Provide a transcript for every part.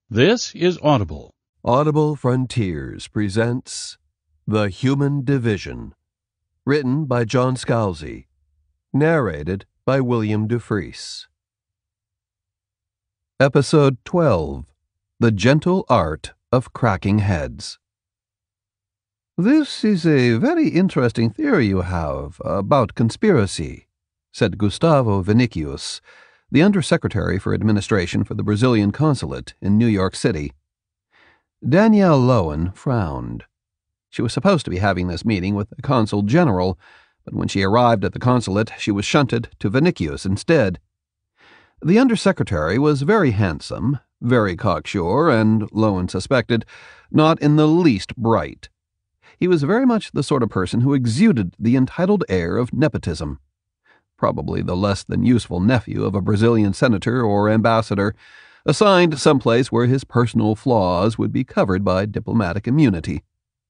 This is Audible. Audible Frontiers presents The Human Division, written by John Scalzi, narrated by William Dufresne. Episode 12, The Gentle Art of Cracking Heads. "This is a very interesting theory you have about conspiracy," said Gustavo Vinicius, the Undersecretary for Administration for the Brazilian Consulate in New York City. Danielle Lowen frowned. She was supposed to be having this meeting with the Consul General, but when she arrived at the consulate, she was shunted to Vinicius instead. The Undersecretary was very handsome, very cocksure, and, Lowen suspected, not in the least bright. He was very much the sort of person who exuded the entitled air of nepotism. Probably the less than useful nephew of a Brazilian senator or ambassador, assigned someplace where his personal flaws would be covered by diplomatic immunity.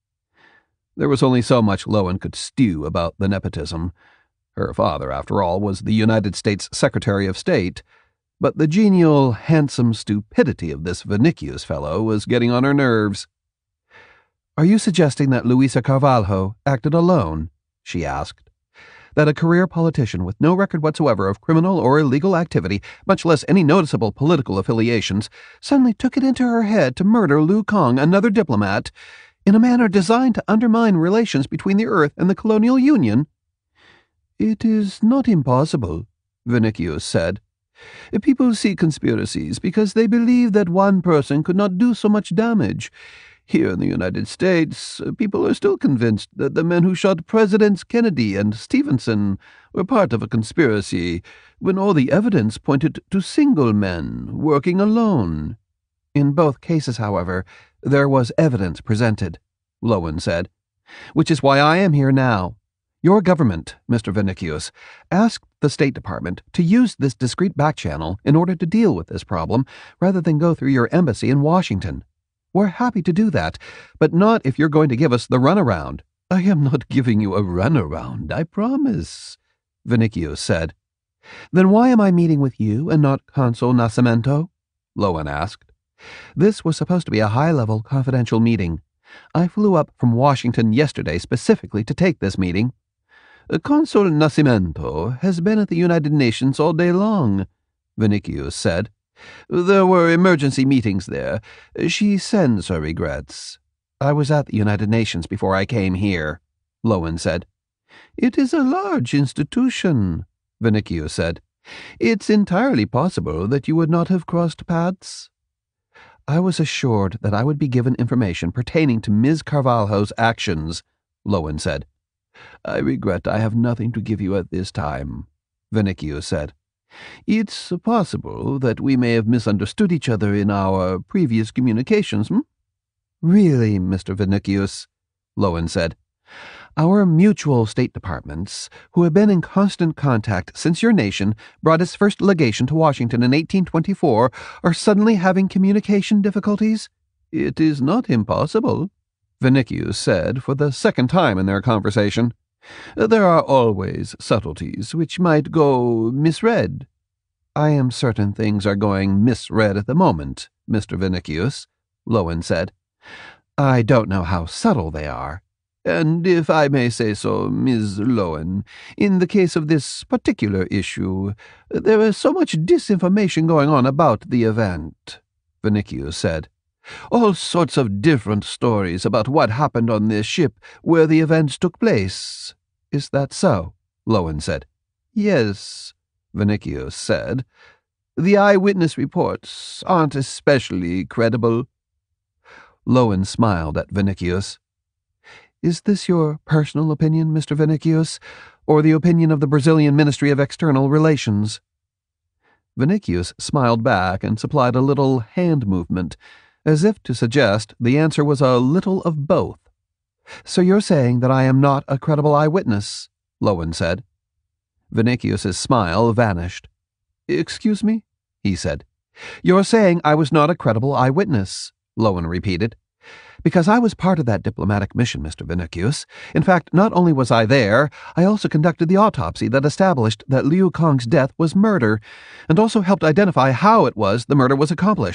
There was only so much Lowen could stew about the nepotism. Her father, after all, was the United States Secretary of State, but the genial, handsome stupidity of this Vinicius fellow was getting on her nerves. "Are you suggesting that Luisa Carvalho acted alone?" she asked. "That a career politician with no record whatsoever of criminal or illegal activity, much less any noticeable political affiliations, suddenly took it into her head to murder Liu Kang, another diplomat, in a manner designed to undermine relations between the Earth and the Colonial Union?" "It is not impossible," Vinicius said. "People see conspiracies because they believe that one person could not do so much damage. Here in the United States, people are still convinced that the men who shot Presidents Kennedy and Stevenson were part of a conspiracy, when all the evidence pointed to single men working alone." "In both cases, however, there was evidence presented," Lowen said, "which is why I am here now. Your government, Mr. Vinicius, asked the State Department to use this discreet back channel in order to deal with this problem, rather than go through your embassy in Washington. We're happy to do that, but not if you're going to give us the runaround." "I am not giving you a runaround, I promise," Vinicius said. "Then why am I meeting with you and not Consul Nascimento?" Lowen asked. "This was supposed to be a high-level, confidential meeting. I flew up from Washington yesterday specifically to take this meeting." "Consul Nascimento has been at the United Nations all day long," Vinicius said. "There were emergency meetings there. She sends her regrets." "I was at the United Nations before I came here," Lowen said. "It is a large institution," Vinicius said. "It's entirely possible that you would not have crossed paths." "I was assured that I would be given information pertaining to Ms. Carvalho's actions," Lowen said. "I regret I have nothing to give you at this time," Vinicius said. "It's possible that we may have misunderstood each other in our previous communications, "Really, Mr. Vinicius," Lowen said, "our mutual State Departments, who have been in constant contact since your nation brought its first legation to Washington in 1824, are suddenly having communication difficulties?" "It is not impossible," Vinicius said for the second time in their conversation. "There are always subtleties which might go misread." "I am certain things are going misread at the moment, Mr. Vinicius," Lowen said. "I don't know how subtle they are." "And if I may say so, Ms. Lowen, in the case of this particular issue, there is so much disinformation going on about the event," Vinicius said. "All sorts of different stories about what happened on this ship where the events took place." "Is that so?" Lowen said. "Yes," Vinicius said. "The eyewitness reports aren't especially credible." Lowen smiled at Vinicius. "Is this your personal opinion, Mr. Vinicius, or the opinion of the Brazilian Ministry of External Relations?" Vinicius smiled back and supplied a little hand movement, as if to suggest the answer was a little of both. "So you're saying that I am not a credible eyewitness?" Lowen said. Vinicius's smile vanished. "Excuse me?" he said. "You're saying I was not a credible eyewitness," Lowen repeated. "Because I was part of that diplomatic mission, Mr. Vinicius. In fact, not only was I there, I also conducted the autopsy that established that Liu Kang's death was murder, and also helped identify how it was the murder was accomplished.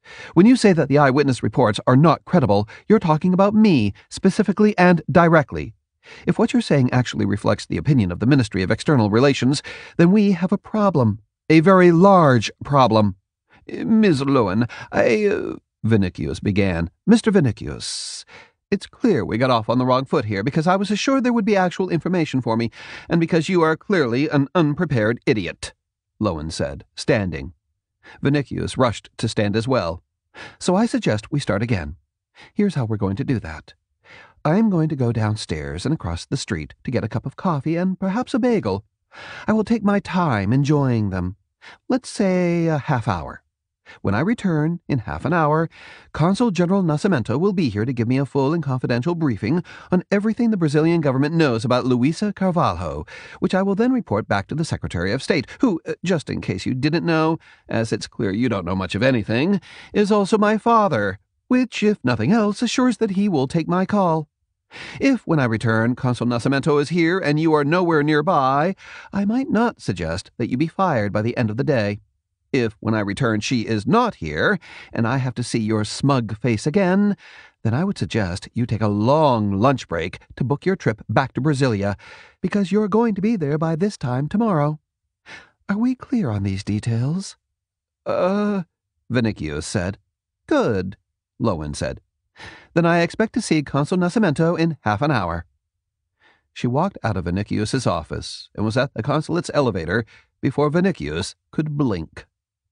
When you say that the eyewitness reports are not credible, you're talking about me, specifically and directly. If what you're saying actually reflects the opinion of the Ministry of External Relations, then we have a problem. A very large problem. Ms. Lowen, Vinicius began. Mr. Vinicius, it's clear we got off on the wrong foot here because I was assured there would be actual information for me, and because you are clearly an unprepared idiot, Lowen said, standing. Vinicius rushed to stand as well. So I suggest we start again. Here's how we're going to do that. I'm going to go downstairs and across the street to get a cup of coffee and perhaps a bagel. I will take my time enjoying them. Let's say a half hour. When I return, in half an hour, Consul General Nascimento will be here to give me a full and confidential briefing on everything the Brazilian government knows about Luisa Carvalho, which I will then report back to the Secretary of State, who, just in case you didn't know, as it's clear you don't know much of anything, is also my father, which, if nothing else, assures that he will take my call. If, when I return, Consul Nascimento is here and you are nowhere nearby, I might not suggest that you be fired by the end of the day. If, when I return, she is not here, and I have to see your smug face again, then I would suggest you take a long lunch break to book your trip back to Brasilia, because you're going to be there by this time tomorrow. Are we clear on these details? Vinicius said. Good, Lowen said. Then I expect to see Consul Nascimento in half an hour. She walked out of Vinicius's office and was at the consulate's elevator before Vinicius could blink.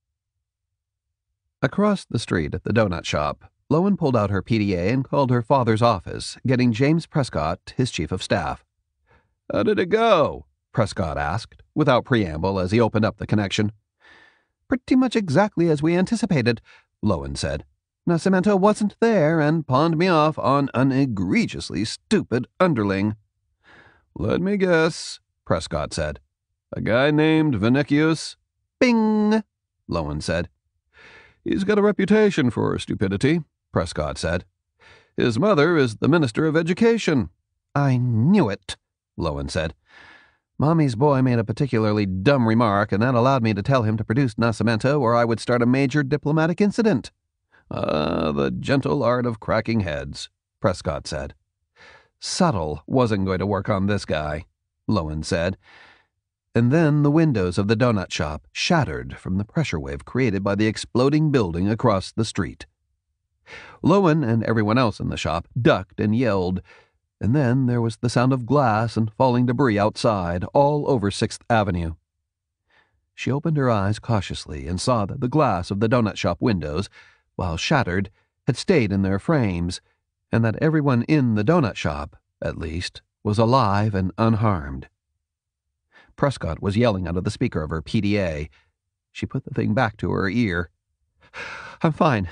Across the street at the donut shop, Lowen pulled out her PDA and called her father's office, getting James Prescott, his chief of staff. How did it go? Prescott asked, without preamble, as he opened up the connection. Pretty much exactly as we anticipated, Lowen said. Nascimento wasn't there and pawned me off on an egregiously stupid underling. Let me guess, Prescott said. A guy named Vinicius? Bing, Lowen said. He's got a reputation for stupidity, Prescott said. His mother is the Minister of Education. I knew it, Lowen said. Mommy's boy made a particularly dumb remark, and that allowed me to tell him to produce Nascimento, or I would start a major diplomatic incident. The gentle art of cracking heads, Prescott said. Subtle wasn't going to work on this guy, Lowen said. And then the windows of the donut shop shattered from the pressure wave created by the exploding building across the street. Lowen and everyone else in the shop ducked and yelled, and then there was the sound of glass and falling debris outside, all over 6th Avenue. She opened her eyes cautiously and saw that the glass of the donut shop windows, while shattered, had stayed in their frames, and that everyone in the donut shop, at least, was alive and unharmed. Prescott was yelling out of the speaker of her PDA. She put the thing back to her ear. I'm fine,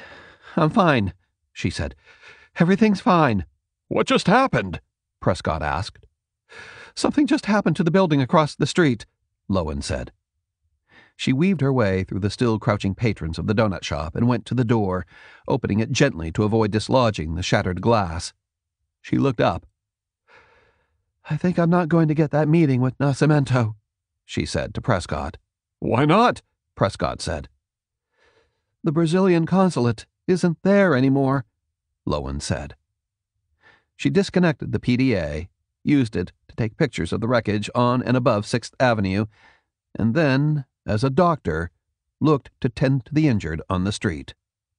she said. Everything's fine. What just happened? Prescott asked. Something just happened to the building across the street, Lowen said. She weaved her way through the still crouching patrons of the donut shop and went to the door, opening it gently to avoid dislodging the shattered glass. She looked up. I think I'm not going to get that meeting with Nascimento, she said to Prescott. Why not? Prescott said. The Brazilian consulate isn't there anymore, Lowen said. She disconnected the PDA, used it to take pictures of the wreckage on and above 6th Avenue, and then, as a doctor, looked to tend to the injured on the street.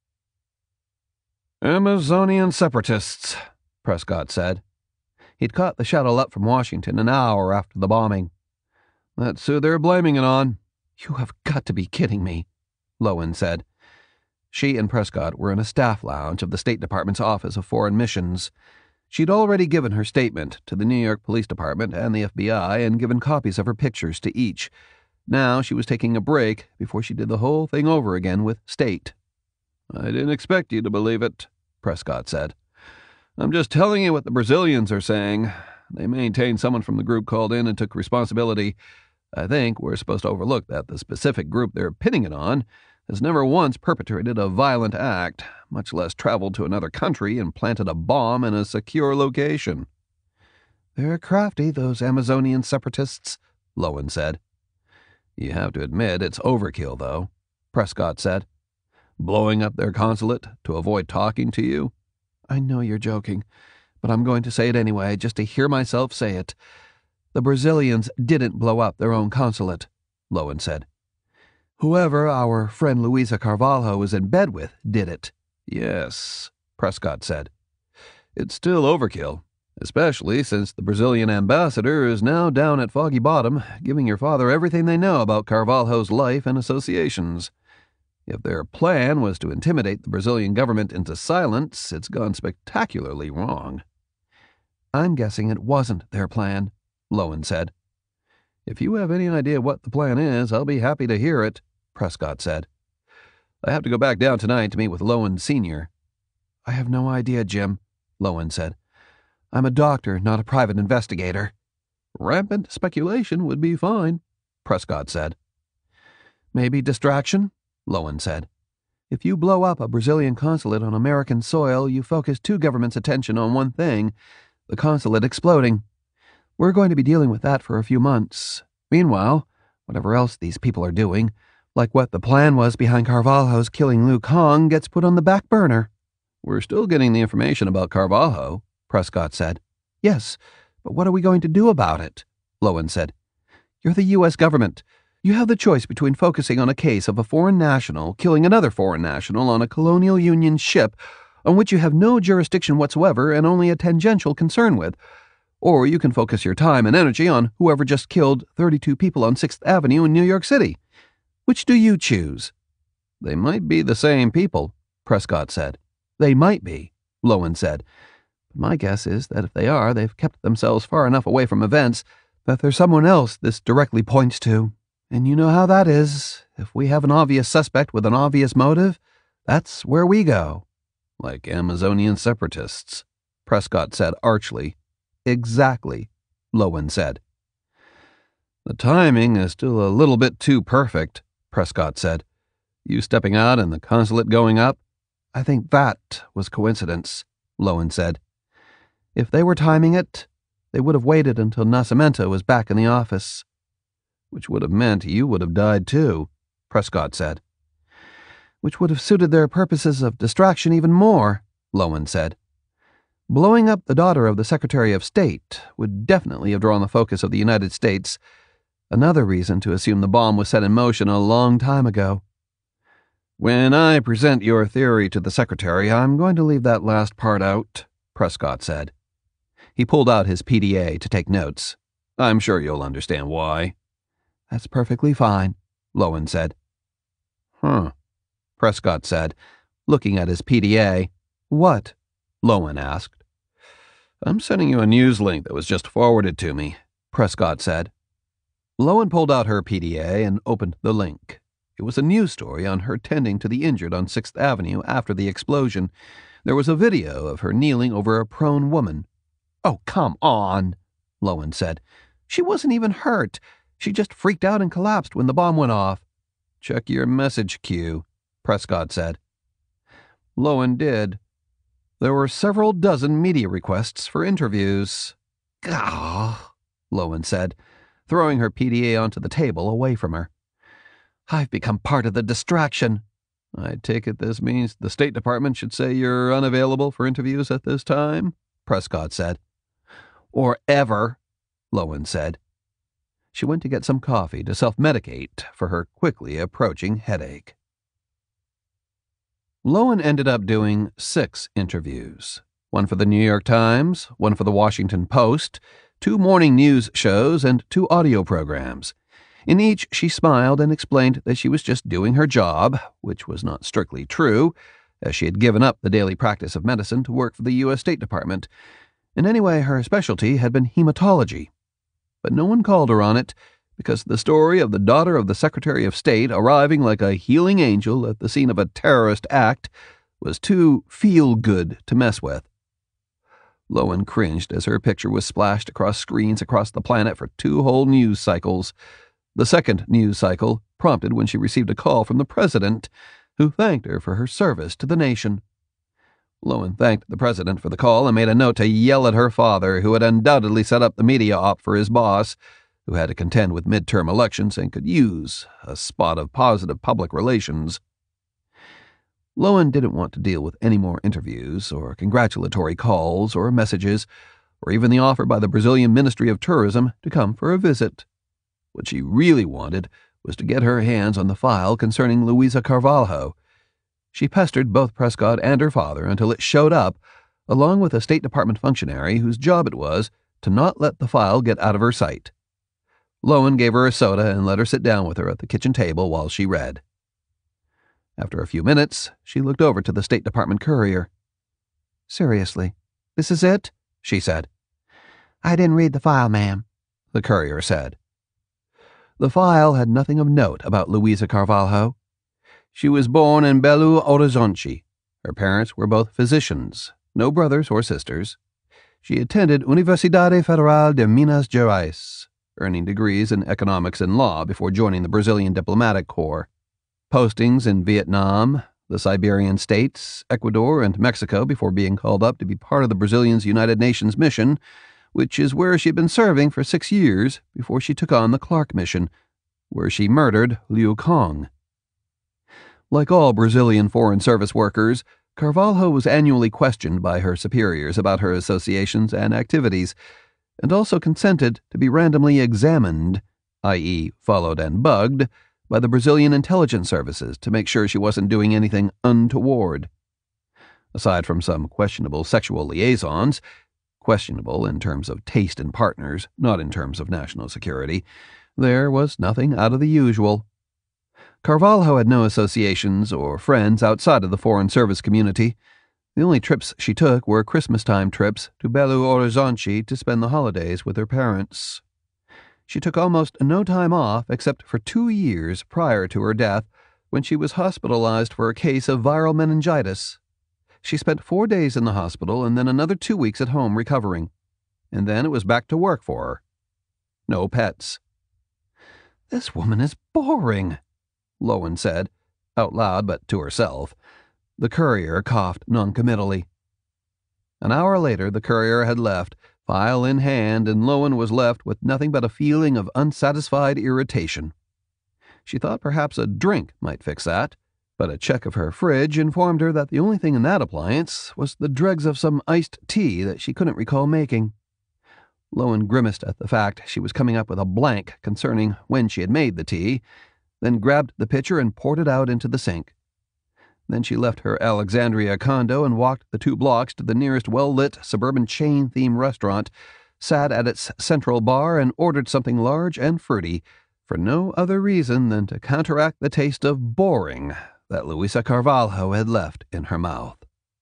Amazonian separatists, Prescott said. He'd caught the shuttle up from Washington an hour after the bombing. That's who they're blaming it on. You have got to be kidding me, Lowen said. She and Prescott were in a staff lounge of the State Department's Office of Foreign Missions. She'd already given her statement to the New York Police Department and the FBI and given copies of her pictures to each. Now she was taking a break before she did the whole thing over again with State. I didn't expect you to believe it, Prescott said. I'm just telling you what the Brazilians are saying. They maintain someone from the group called in and took responsibility. I think we're supposed to overlook that the specific group they're pinning it on has never once perpetrated a violent act, much less traveled to another country and planted a bomb in a secure location. They're crafty, those Amazonian separatists, Lowen said. You have to admit it's overkill, though, Prescott said. Blowing up their consulate to avoid talking to you? I know you're joking, but I'm going to say it anyway, just to hear myself say it. The Brazilians didn't blow up their own consulate, Lowen said. Whoever our friend Luisa Carvalho was in bed with did it. Yes, Prescott said. It's still overkill, especially since the Brazilian ambassador is now down at Foggy Bottom, giving your father everything they know about Carvalho's life and associations. If their plan was to intimidate the Brazilian government into silence, it's gone spectacularly wrong. I'm guessing it wasn't their plan, Lowen said. If you have any idea what the plan is, I'll be happy to hear it, Prescott said. I have to go back down tonight to meet with Lowen Sr. I have no idea, Jim, Lowen said. I'm a doctor, not a private investigator. Rampant speculation would be fine, Prescott said. Maybe distraction, Lowen said. If you blow up a Brazilian consulate on American soil, you focus two governments' attention on one thing, the consulate exploding. We're going to be dealing with that for a few months. Meanwhile, whatever else these people are doing, like what the plan was behind Carvalho's killing Lu Kang, gets put on the back burner. We're still getting the information about Carvalho, Prescott said. Yes, but what are we going to do about it? Lowen said. You're the U.S. government. You have the choice between focusing on a case of a foreign national killing another foreign national on a colonial union ship on which you have no jurisdiction whatsoever and only a tangential concern with, or you can focus your time and energy on whoever just killed 32 people on 6th Avenue in New York City. Which do you choose? They might be the same people, Prescott said. They might be, Lowen said. But my guess is that if they are, they've kept themselves far enough away from events that there's someone else this directly points to. And you know how that is. If we have an obvious suspect with an obvious motive, that's where we go. Like Amazonian separatists, Prescott said archly. Exactly, Lowen said. The timing is still a little bit too perfect, Prescott said. You stepping out and the consulate going up? I think that was coincidence, Lowen said. If they were timing it, they would have waited until Nascimento was back in the office. Which would have meant you would have died too, Prescott said. Which would have suited their purposes of distraction even more, Lowen said. Blowing up the daughter of the Secretary of State would definitely have drawn the focus of the United States, another reason to assume the bomb was set in motion a long time ago. When I present your theory to the Secretary, I'm going to leave that last part out, Prescott said. He pulled out his PDA to take notes. I'm sure you'll understand why. That's perfectly fine, Lowen said. Prescott said, looking at his PDA. What? Lowen asked. I'm sending you a news link that was just forwarded to me, Prescott said. Lowen pulled out her PDA and opened the link. It was a news story on her tending to the injured on 6th Avenue after the explosion. There was a video of her kneeling over a prone woman. Oh, come on, Lowen said. She wasn't even hurt. She just freaked out and collapsed when the bomb went off. Check your message queue, Prescott said. Lowen did. There were several dozen media requests for interviews. Gah, Lowen said, throwing her PDA onto the table away from her. I've become part of the distraction. I take it this means the State Department should say you're unavailable for interviews at this time, Prescott said. Or ever, Lowen said. She went to get some coffee to self-medicate for her quickly approaching headache. Lowen ended up doing 6 interviews. One for the New York Times, one for the Washington Post, 2 morning news shows, and 2 audio programs. In each, she smiled and explained that she was just doing her job, which was not strictly true, as she had given up the daily practice of medicine to work for the U.S. State Department. And anyway, her specialty had been hematology. But no one called her on it, because the story of the daughter of the Secretary of State arriving like a healing angel at the scene of a terrorist act was too feel-good to mess with. Lowen cringed as her picture was splashed across screens across the planet for 2 whole news cycles. The second news cycle prompted when she received a call from the president, who thanked her for her service to the nation. Lowen thanked the president for the call and made a note to yell at her father, who had undoubtedly set up the media op for his boss, who had to contend with midterm elections and could use a spot of positive public relations. Lowen didn't want to deal with any more interviews or congratulatory calls or messages, or even the offer by the Brazilian Ministry of Tourism to come for a visit. What she really wanted was to get her hands on the file concerning Luisa Carvalho. She pestered both Prescott and her father until it showed up, along with a State Department functionary whose job it was to not let the file get out of her sight. Lowen gave her a soda and let her sit down with her at the kitchen table while she read. After a few minutes, she looked over to the State Department courier. "Seriously, this is it?" she said. "I didn't read the file, ma'am," the courier said. The file had nothing of note about Luisa Carvalho. She was born in Belo Horizonte. Her parents were both physicians, no brothers or sisters. She attended Universidade Federal de Minas Gerais, earning degrees in economics and law before joining the Brazilian Diplomatic Corps. Postings in Vietnam, the Siberian states, Ecuador, and Mexico before being called up to be part of the Brazilian's United Nations mission, which is where she'd been serving for 6 years before she took on the Clark mission, where she murdered Liu Kong. Like all Brazilian Foreign Service workers, Carvalho was annually questioned by her superiors about her associations and activities, and also consented to be randomly examined, i.e., followed and bugged, by the Brazilian intelligence services to make sure she wasn't doing anything untoward. Aside from some questionable sexual liaisons, questionable in terms of taste in partners, not in terms of national security, there was nothing out of the usual. Carvalho had no associations or friends outside of the Foreign Service community. The only trips she took were Christmas-time trips to Belo Horizonte to spend the holidays with her parents. She took almost no time off except for 2 years prior to her death, when she was hospitalized for a case of viral meningitis. She spent 4 days in the hospital and then another 2 weeks at home recovering. And then it was back to work for her. No pets. "This woman is boring," Lowen said, out loud but to herself. The courier coughed noncommittally. An hour later, the courier had left, file in hand, and Lowen was left with nothing but a feeling of unsatisfied irritation. She thought perhaps a drink might fix that, but a check of her fridge informed her that the only thing in that appliance was the dregs of some iced tea that she couldn't recall making. Lowen grimaced at the fact she was coming up with a blank concerning when she had made the tea, then grabbed the pitcher and poured it out into the sink. Then she left her Alexandria condo and walked the 2 blocks to the nearest well-lit suburban chain-theme restaurant, sat at its central bar, and ordered something large and fruity, for no other reason than to counteract the taste of boring that Luisa Carvalho had left in her mouth.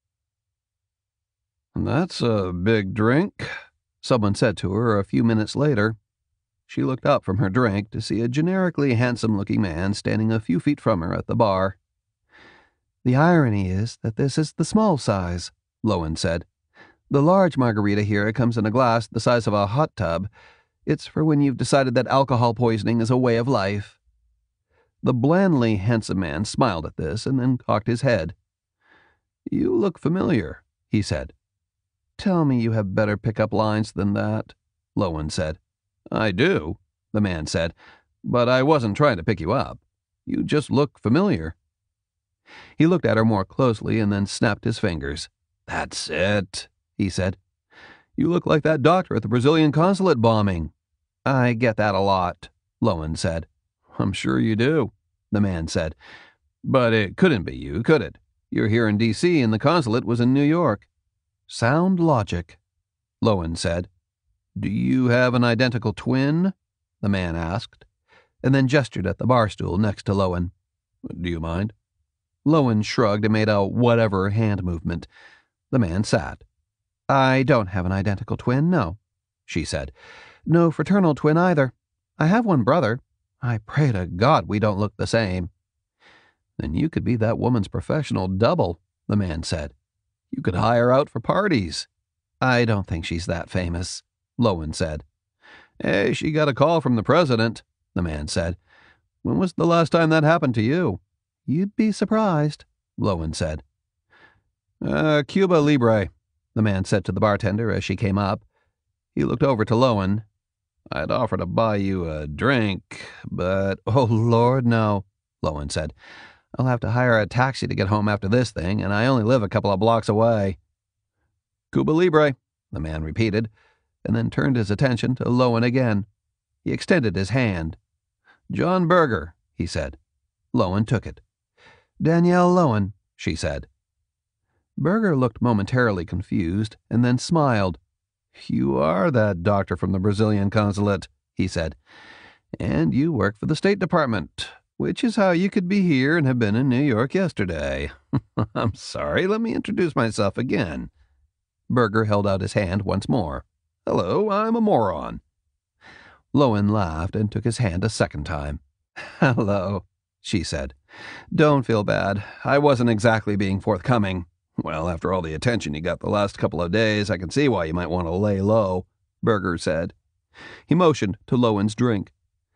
"That's a big drink," someone said to her a few minutes later. She looked up from her drink to see a generically handsome-looking man standing a few feet from her at the bar. "The irony is that this is the small size," Lowen said. "The large margarita here comes in a glass the size of a hot tub. It's for when you've decided that alcohol poisoning is a way of life." The blandly handsome man smiled at this and then cocked his head. "You look familiar," he said. "Tell me you have better pick-up lines than that," Lowen said. "I do," the man said, "but I wasn't trying to pick you up. You just look familiar." He looked at her more closely and then snapped his fingers. "That's it," he said. "You look like that doctor at the Brazilian consulate bombing." "I get that a lot," Lowen said. "I'm sure you do," the man said. "But it couldn't be you, could it? You're here in D.C. and the consulate was in New York." "Sound logic," Lowen said. "Do you have an identical twin?" the man asked, and then gestured at the bar stool next to Lowen. "Do you mind?" Lowen shrugged and made a whatever hand movement. The man sat. "I don't have an identical twin, no," she said. "No fraternal twin either. I have one brother. I pray to God we don't look the same." "Then you could be that woman's professional double," the man said. "You could hire out for parties." "I don't think she's that famous," Lowen said. "Hey, she got a call from the president," the man said. "When was the last time that happened to you?" "You'd be surprised," Lowen said. Cuba Libre," the man said to the bartender as she came up. He looked over to Lowen. "I'd offer to buy you a drink, but—" "Oh, Lord, no," Lowen said. I'll have to hire a taxi to get home after this thing, and I only live a couple of blocks away." "Cuba Libre," the man repeated, and then turned his attention to Lowen again. He extended his hand. "John Berger," he said. Lowen took it. "Danielle Lowen," she said. Berger looked momentarily confused, and then smiled. "You are that doctor from the Brazilian consulate," he said. "And you work for the State Department, which is how you could be here and have been in New York yesterday. I'm sorry, let me introduce myself again." Berger held out his hand once more. "Hello, I'm a moron." Lowen laughed and took his hand a second time. "Hello," she said. "Don't feel bad. I wasn't exactly being forthcoming. Well, after all the attention you got the last couple of days, I can see why you might want to lay low," Berger said. He motioned to Lowen's drink.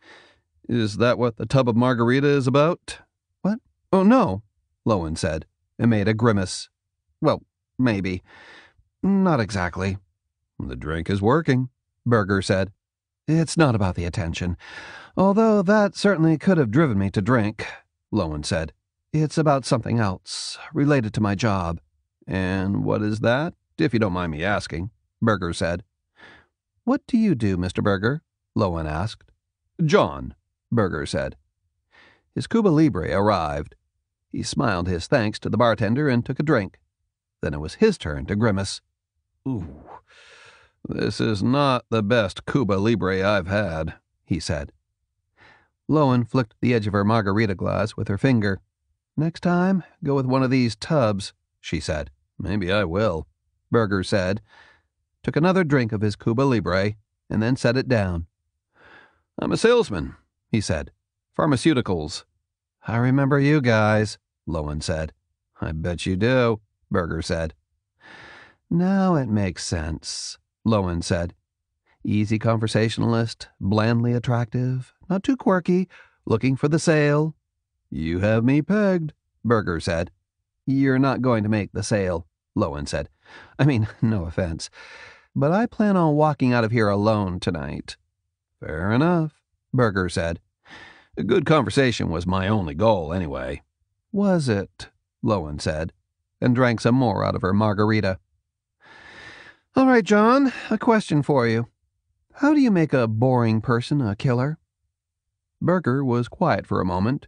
"Is that what the tub of margarita is about?" "What? Oh, no," Lowen said, and made a grimace. "Well, maybe. Not exactly." "The drink is working," Berger said. "It's not about the attention, although that certainly could have driven me to drink," Lowen said. "It's about something else, related to my job." "And what is that, if you don't mind me asking?" Berger said. "What do you do, Mr. Berger?" Lowen asked. "John," Berger said. His Cuba Libre arrived. He smiled his thanks to the bartender and took a drink. Then it was his turn to grimace. "Ooh, this is not the best Cuba Libre I've had," he said. Lowen flicked the edge of her margarita glass with her finger. "Next time, go with one of these tubs," she said. "Maybe I will," Berger said, took another drink of his Cuba Libre, and then set it down. "I'm a salesman," he said. "Pharmaceuticals." "I remember you guys," Lowen said. "I bet you do," Berger said. "Now it makes sense," Lowen said. "Easy conversationalist, blandly attractive, not too quirky, looking for the sale." "You have me pegged," Berger said. "You're not going to make the sale," Lowen said. "I mean, no offense, but I plan on walking out of here alone tonight." "Fair enough," Berger said. "A good conversation was my only goal, anyway." "Was it?" Lowen said, and drank some more out of her margarita. "All right, John, a question for you. How do you make a boring person a killer?" Berger was quiet for a moment.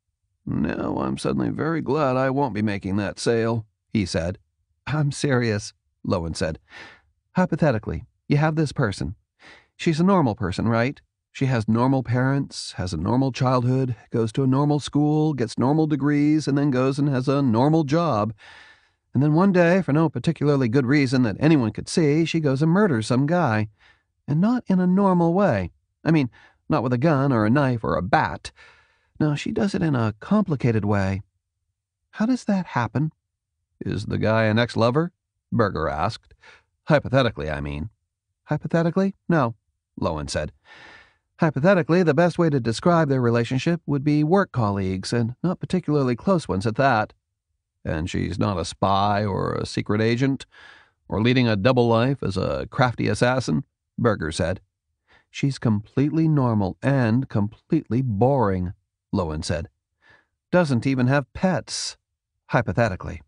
"Now I'm suddenly very glad I won't be making that sale," he said. "I'm serious," Lowen said. "Hypothetically, you have this person. She's a normal person, right? She has normal parents, has a normal childhood, goes to a normal school, gets normal degrees, and then goes and has a normal job. And then one day, for no particularly good reason that anyone could see, she goes and murders some guy. And not in a normal way. I mean, not with a gun or a knife or a bat. No, she does it in a complicated way. How does that happen?" "Is the guy an ex-lover?" Berger asked. "Hypothetically, I mean." "Hypothetically? No," Lowen said. "Hypothetically, the best way to describe their relationship would be work colleagues, and not particularly close ones at that." "And she's not a spy or a secret agent, or leading a double life as a crafty assassin?" Berger said. "She's completely normal and completely boring," Lowen said. "Doesn't even have pets. Hypothetically."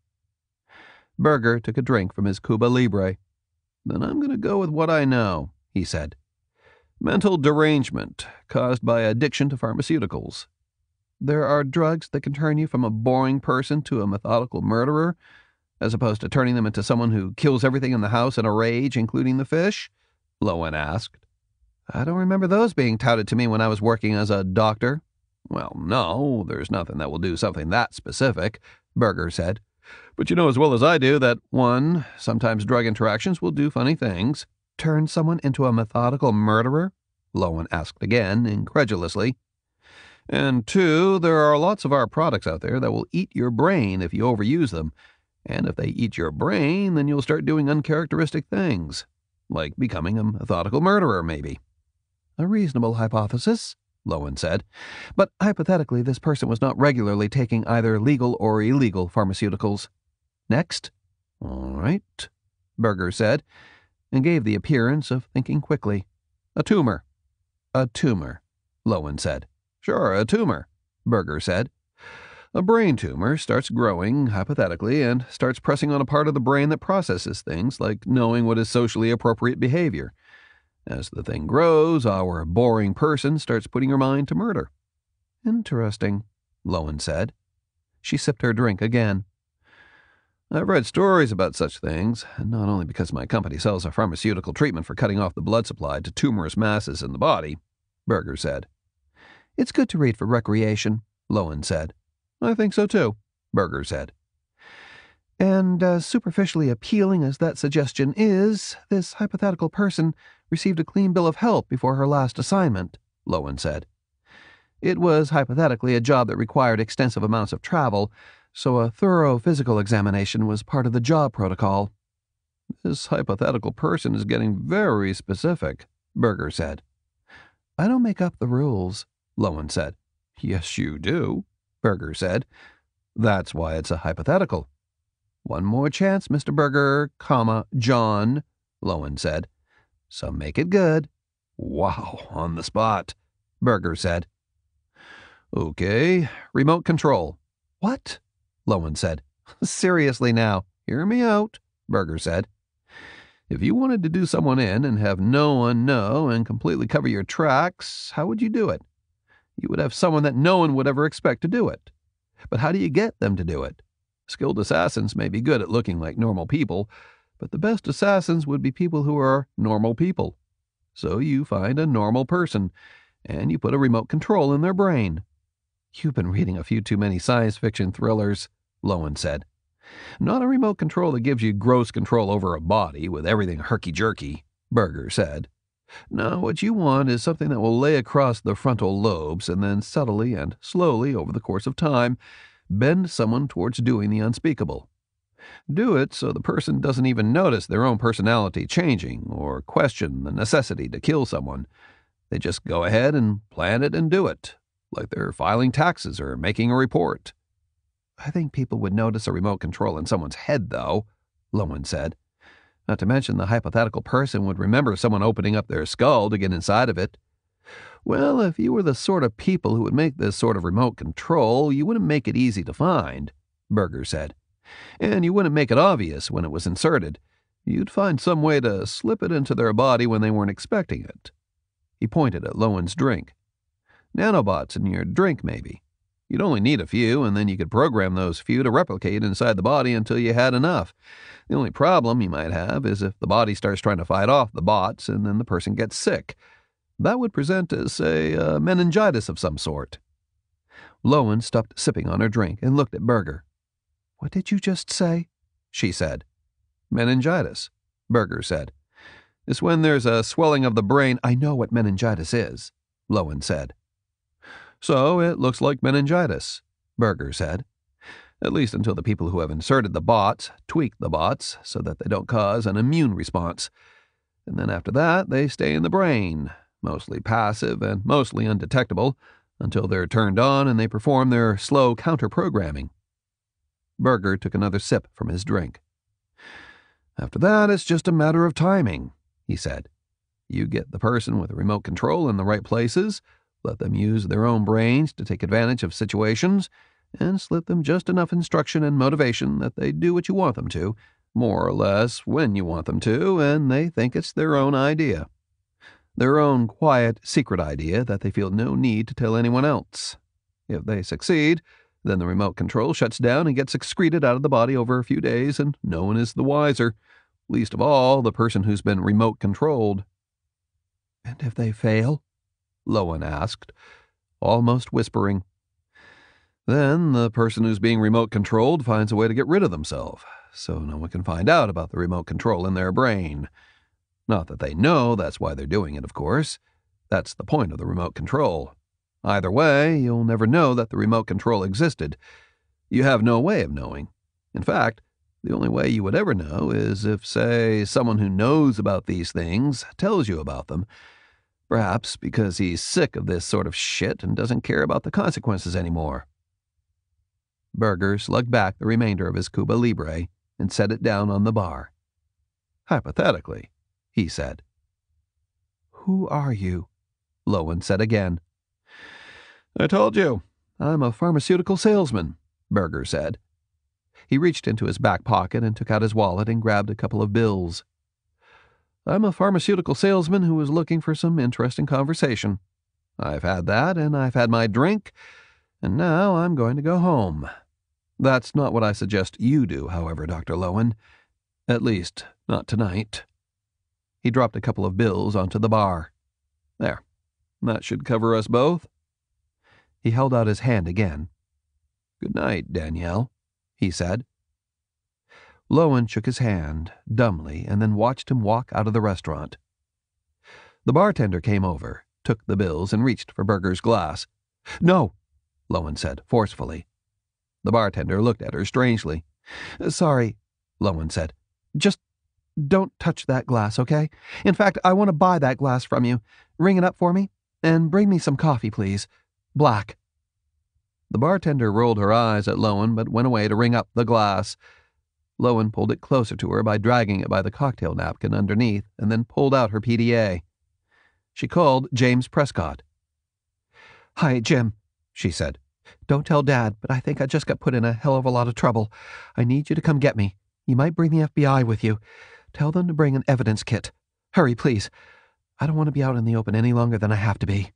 Berger took a drink from his Cuba Libre. "Then I'm going to go with what I know," he said. "Mental derangement caused by addiction to pharmaceuticals. There are drugs that can turn you from a boring person to a methodical murderer, as opposed to turning them into someone who kills everything in the house in a rage, including the fish?" Lowen asked. "I don't remember those being touted to me when I was working as a doctor." "Well, no, there's nothing that will do something that specific," Berger said. "But you know as well as I do that, one, sometimes drug interactions will do funny things." "Turn someone into a methodical murderer?" Lowen asked again, incredulously. "And two, there are lots of our products out there that will eat your brain if you overuse them. And if they eat your brain, then you'll start doing uncharacteristic things. Like becoming a methodical murderer, maybe." "A reasonable hypothesis," Lowen said. "But hypothetically, this person was not regularly taking either legal or illegal pharmaceuticals." "Next." "All right," Berger said, and gave the appearance of thinking quickly. "A tumor." "A tumor," Lowen said. "Sure, a tumor," Berger said. A brain tumor starts growing, hypothetically, and starts pressing on a part of the brain that processes things, like knowing what is socially appropriate behavior. As the thing grows, our boring person starts putting her mind to murder. Interesting, Lowen said. She sipped her drink again. I've read stories about such things, and not only because my company sells a pharmaceutical treatment for cutting off the blood supply to tumorous masses in the body, Berger said. It's good to read for recreation, Lowen said. I think so too, Berger said. And as superficially appealing as that suggestion is, this hypothetical person received a clean bill of health before her last assignment, Lowen said. It was hypothetically a job that required extensive amounts of travel, so a thorough physical examination was part of the job protocol. This hypothetical person is getting very specific, Berger said. I don't make up the rules, Lowen said. Yes, you do, Berger said. That's why it's a hypothetical. One more chance, Mr. Berger, John, Lowen said. So make it good. Wow, on the spot, Berger said. Okay, remote control. What? Lowen said. Seriously now, hear me out, Berger said. If you wanted to do someone in and have no one know and completely cover your tracks, how would you do it? You would have someone that no one would ever expect to do it. But how do you get them to do it? Skilled assassins may be good at looking like normal people, but the best assassins would be people who are normal people. So you find a normal person, and you put a remote control in their brain. You've been reading a few too many science fiction thrillers, Lowen said. Not a remote control that gives you gross control over a body with everything herky-jerky, Berger said. No, what you want is something that will lay across the frontal lobes and then subtly and slowly over the course of time bend someone towards doing the unspeakable. Do it so the person doesn't even notice their own personality changing or question the necessity to kill someone. They just go ahead and plan it and do it, like they're filing taxes or making a report. I think people would notice a remote control in someone's head, though, Lowen said. Not to mention the hypothetical person would remember someone opening up their skull to get inside of it. Well, if you were the sort of people who would make this sort of remote control, you wouldn't make it easy to find, Berger said. And you wouldn't make it obvious when it was inserted. You'd find some way to slip it into their body when they weren't expecting it. He pointed at Lowen's drink. Nanobots in your drink, maybe. You'd only need a few, and then you could program those few to replicate inside the body until you had enough. The only problem you might have is if the body starts trying to fight off the bots and then the person gets sick. That would present as, say, meningitis of some sort. Lowen stopped sipping on her drink and looked at Berger. What did you just say? She said. Meningitis, Berger said. It's when there's a swelling of the brain. I know what meningitis is, Lowen said. So it looks like meningitis, Berger said. At least until the people who have inserted the bots tweak the bots so that they don't cause an immune response. And then after that, they stay in the brain, mostly passive and mostly undetectable, until they're turned on and they perform their slow counter-programming. Berger took another sip from his drink. After that, it's just a matter of timing, he said. You get the person with the remote control in the right places, let them use their own brains to take advantage of situations, and slip them just enough instruction and motivation that they do what you want them to, more or less when you want them to, and they think it's their own idea. Their own quiet, secret idea that they feel no need to tell anyone else. If they succeed, then the remote control shuts down and gets excreted out of the body over a few days, and no one is the wiser, least of all the person who's been remote controlled. And if they fail? Lowen asked, almost whispering. Then the person who's being remote controlled finds a way to get rid of themselves, so no one can find out about the remote control in their brain. Not that they know that's why they're doing it, of course. That's the point of the remote control. Either way, you'll never know that the remote control existed. You have no way of knowing. In fact, the only way you would ever know is if, say, someone who knows about these things tells you about them. Perhaps because he's sick of this sort of shit and doesn't care about the consequences anymore. Berger slugged back the remainder of his Cuba Libre and set it down on the bar. Hypothetically, he said. Who are you? Lowen said again. I told you, I'm a pharmaceutical salesman, Berger said. He reached into his back pocket and took out his wallet and grabbed a couple of bills. I'm a pharmaceutical salesman who is looking for some interesting conversation. I've had that, and I've had my drink, and now I'm going to go home. That's not what I suggest you do, however, Dr. Lowen. At least, not tonight. He dropped a couple of bills onto the bar. There. That should cover us both. He held out his hand again. Good night, Danielle, he said. Lowen shook his hand, dumbly, and then watched him walk out of the restaurant. The bartender came over, took the bills, and reached for Berger's glass. No, Lowen said, forcefully. The bartender looked at her strangely. Sorry, Lowen said. Just don't touch that glass, okay? In fact, I want to buy that glass from you. Ring it up for me, and bring me some coffee, please. Black. The bartender rolled her eyes at Lowen, but went away to ring up the glass. Lowen pulled it closer to her by dragging it by the cocktail napkin underneath, and then pulled out her PDA. She called James Prescott. Hi, Jim, she said. Don't tell Dad, but I think I just got put in a hell of a lot of trouble. I need you to come get me. You might bring the FBI with you. Tell them to bring an evidence kit. Hurry, please. I don't want to be out in the open any longer than I have to be.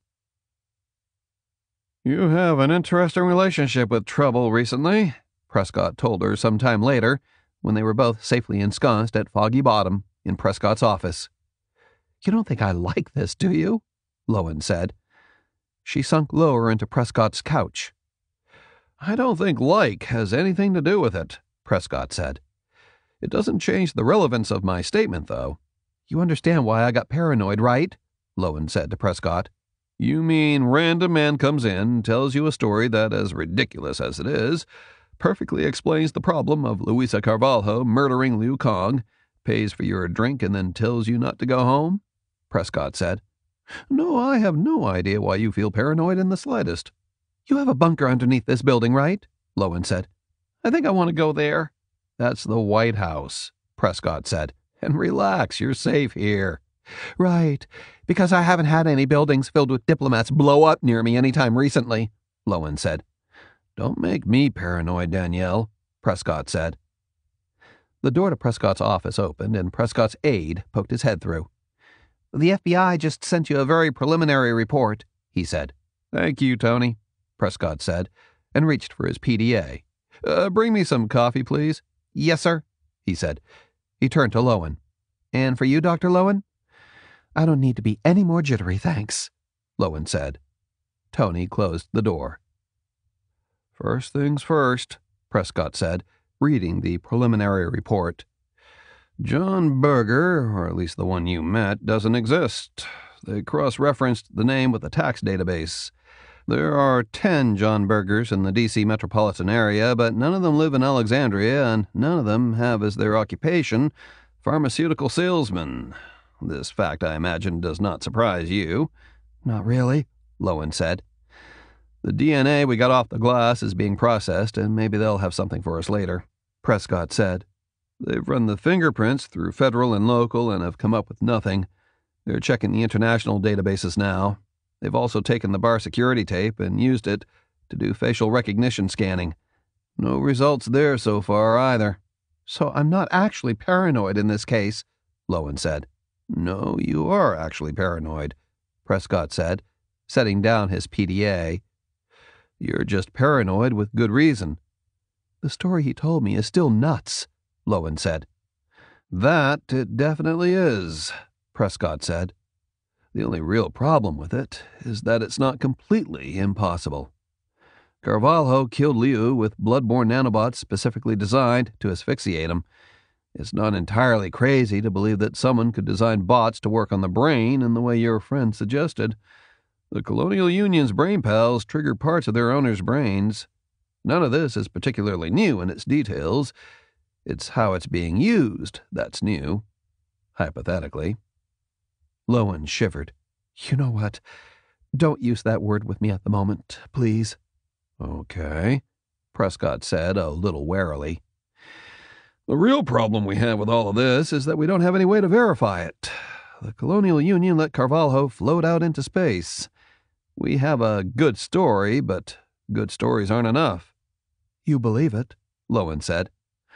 You have an interesting relationship with trouble recently, Prescott told her some time later, when they were both safely ensconced at Foggy Bottom in Prescott's office. You don't think I like this, do you? Lowen said. She sunk lower into Prescott's couch. I don't think like has anything to do with it, Prescott said. It doesn't change the relevance of my statement, though. You understand why I got paranoid, right? Lowen said to Prescott. You mean random man comes in, tells you a story that, as ridiculous as it is, perfectly explains the problem of Luisa Carvalho murdering Liu Kong, pays for your drink, and then tells you not to go home? Prescott said. No, I have no idea why you feel paranoid in the slightest. You have a bunker underneath this building, right? Lowen said. I think I want to go there. That's the White House, Prescott said. And relax, you're safe here. Right, because I haven't had any buildings filled with diplomats blow up near me any time recently, Lowen said. Don't make me paranoid, Danielle, Prescott said. The door to Prescott's office opened, and Prescott's aide poked his head through. The FBI just sent you a very preliminary report, he said. Thank you, Tony, Prescott said, and reached for his PDA. Bring me some coffee, please. Yes, sir, he said. He turned to Lowen. And for you, Dr. Lowen? I don't need to be any more jittery, thanks, Lowen said. Tony closed the door. First things first, Prescott said, reading the preliminary report. John Berger, or at least the one you met, doesn't exist. They cross-referenced the name with the tax database. There are 10 John Bergers in the D.C. metropolitan area, but none of them live in Alexandria, and none of them have as their occupation pharmaceutical salesmen. This fact, I imagine, does not surprise you. Not really, Lowen said. The DNA we got off the glass is being processed, and maybe they'll have something for us later, Prescott said. They've run the fingerprints through federal and local and have come up with nothing. They're checking the international databases now. They've also taken the bar security tape and used it to do facial recognition scanning. No results there so far either. So I'm not actually paranoid in this case, Lowen said. No, you are actually paranoid, Prescott said, setting down his PDA. You're just paranoid with good reason. The story he told me is still nuts, Lowen said. That it definitely is, Prescott said. The only real problem with it is that it's not completely impossible. Carvalho killed Liu with blood-borne nanobots specifically designed to asphyxiate him. It's not entirely crazy to believe that someone could design bots to work on the brain in the way your friend suggested. The Colonial Union's brain pals trigger parts of their owners' brains. None of this is particularly new in its details. It's how it's being used that's new, hypothetically. Lowen shivered. You know what? Don't use that word with me at the moment, please. Okay, Prescott said a little warily. The real problem we have with all of this is that we don't have any way to verify it. The Colonial Union let Carvalho float out into space. We have a good story, but good stories aren't enough. You believe it, Lowen said.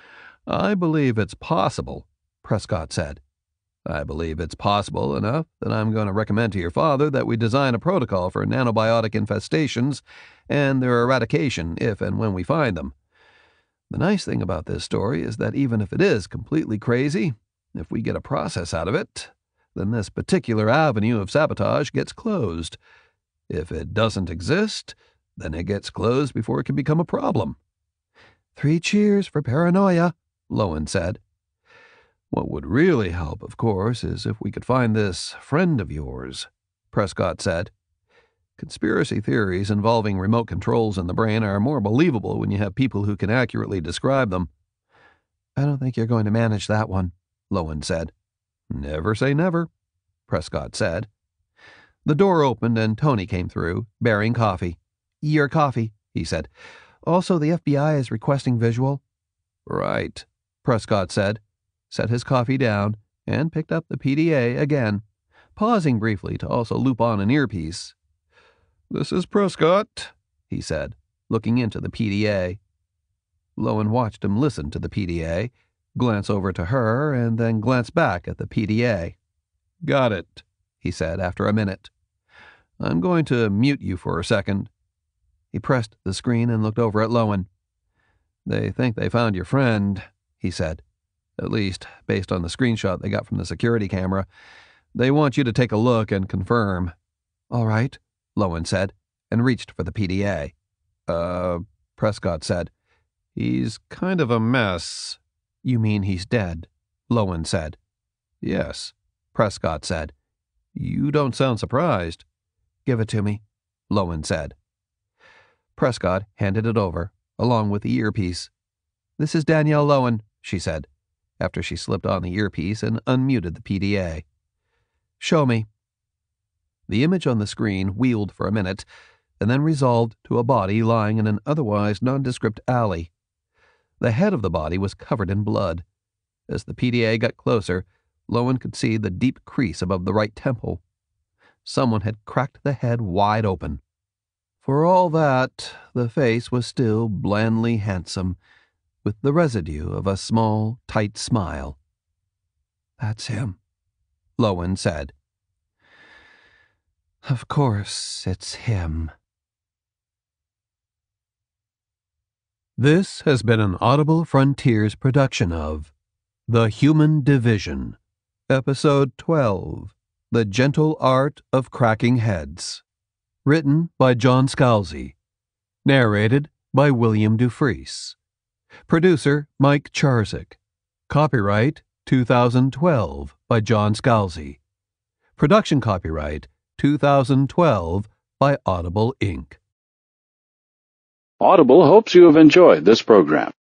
I believe it's possible, Prescott said. I believe it's possible enough that I'm going to recommend to your father that we design a protocol for nanobiotic infestations and their eradication if and when we find them. The nice thing about this story is that even if it is completely crazy, if we get a process out of it, then this particular avenue of sabotage gets closed. If it doesn't exist, then it gets closed before it can become a problem. 3 cheers for paranoia, Lowen said. What would really help, of course, is if we could find this friend of yours, Prescott said. Conspiracy theories involving remote controls in the brain are more believable when you have people who can accurately describe them. I don't think you're going to manage that one, Lowen said. Never say never, Prescott said. The door opened and Tony came through, bearing coffee. Your coffee, he said. Also, the FBI is requesting visual. Right, Prescott said, set his coffee down, and picked up the PDA again, pausing briefly to also loop on an earpiece. This is Prescott, he said, looking into the PDA. Lowen watched him listen to the PDA, glance over to her, and then glance back at the PDA. Got it, he said after a minute. I'm going to mute you for a second. He pressed the screen and looked over at Lowen. They think they found your friend, he said. At least, based on the screenshot they got from the security camera. They want you to take a look and confirm. All right, Lowen said, and reached for the PDA. Prescott said. He's kind of a mess. You mean he's dead, Lowen said. Yes, Prescott said. You don't sound surprised. Give it to me, Lowen said. Prescott handed it over, along with the earpiece. This is Danielle Lowen, she said, after she slipped on the earpiece and unmuted the PDA. Show me. The image on the screen wheeled for a minute, and then resolved to a body lying in an otherwise nondescript alley. The head of the body was covered in blood. As the PDA got closer, Lowen could see the deep crease above the right temple. Someone had cracked the head wide open. For all that, the face was still blandly handsome, with the residue of a small, tight smile. That's him, Lowen said. Of course it's him. This has been an Audible Frontiers production of The Human Division, Episode 12, The Gentle Art of Cracking Heads. Written by John Scalzi. Narrated by William Dufresne. Producer Mike Charzik. Copyright 2012 by John Scalzi. Production copyright 2012 by Audible Inc. Audible hopes you have enjoyed this program.